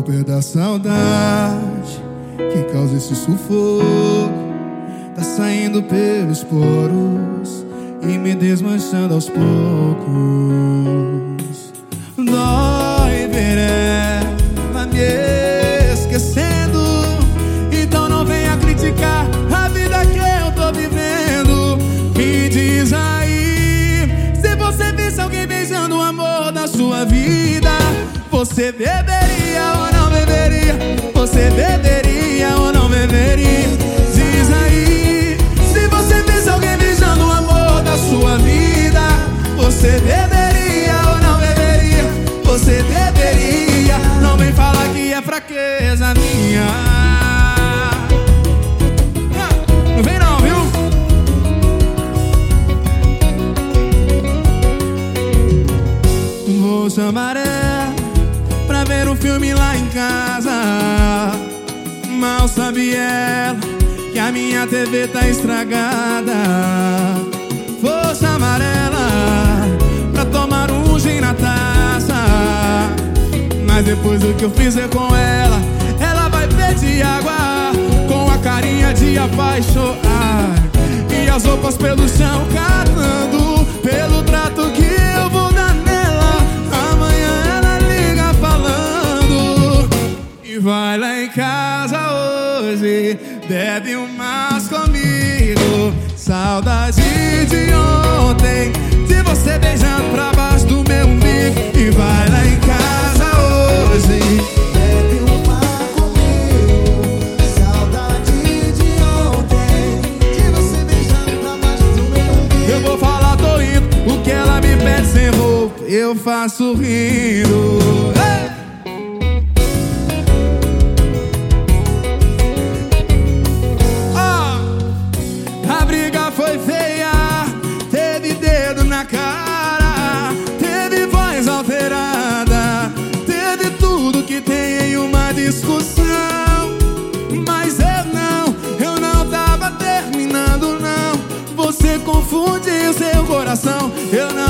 culpa é da saudade que causa esse sufoco. Tá saindo pelos poros e me desmanchando aos poucos. Dói ver ela me esquecendo. Então não venha criticar a vida que eu tô vivendo. Me diz aí, se você visse alguém beijando o amor da sua vida, você beberia ou não beberia? Você beberia ou não beberia? Diz aí, se você visse alguém beijando o amor da sua vida, você beberia ou não beberia? Você beberia? Não vem falar que é fraqueza minha. Não vem não, viu? Vou chamar ela pra ver um filme lá em casa. Mal sabe ela que a minha TV tá estragada. Vou chamar ela pra tomar um gin na taça. Mas depois do que eu fizer com ela, ela vai pedir água com a carinha de apaixonar e as roupas pelo chão catando pelo trato que eu vou dar nela. Amanhã ela liga falando e vai lá em casa hoje, bebe umas comigo. Saudade de ontem, de você beijando pra baixo do meu umbigo. E vai lá em casa hoje, bebe uma comigo. Saudade de ontem, de você beijando pra baixo do meu umbigo. eu vou falar, tô indo. O que ela me pede sem roupa, eu faço rindo. A briga foi feia, teve dedo na cara, teve voz alterada, teve tudo que tem em uma discussão. Mas eu não tava terminando não. Você confunde o seu coração. Eu não